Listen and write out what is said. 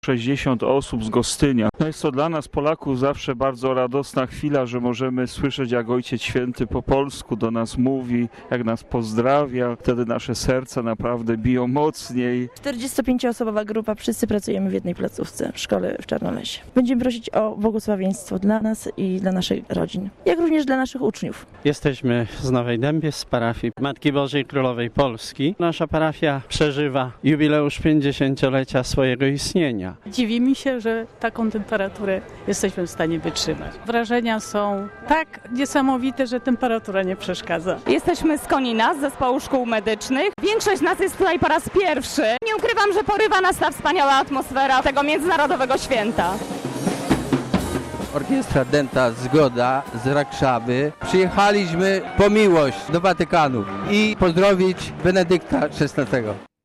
60 osób z Gostynia. No jest to dla nas, Polaków, zawsze bardzo radosna chwila, że możemy słyszeć, jak Ojciec Święty po polsku do nas mówi, jak nas pozdrawia. Wtedy nasze serca naprawdę biją mocniej. 45-osobowa grupa, wszyscy pracujemy w jednej placówce w szkole w Czarnolesie. Będziemy prosić o błogosławieństwo dla nas i dla naszych rodzin, jak również dla naszych uczniów. Jesteśmy z Nowej Dębie, z parafii Matki Bożej Królowej Polski. Nasza parafia przeżywa jubileusz 50-lecia swojego istnienia. Dziwi mi się, że taką temperaturę jesteśmy w stanie wytrzymać. Wrażenia są tak niesamowite, że temperatura nie przeszkadza. Jesteśmy z Konina, z zespołu szkół medycznych. Większość z nas jest tutaj po raz pierwszy. Nie ukrywam, że porywa nas ta wspaniała atmosfera tego międzynarodowego święta. Orkiestra Dęta Zgoda z Rakszawy. Przyjechaliśmy po miłość do Watykanu i pozdrowić Benedykta XVI.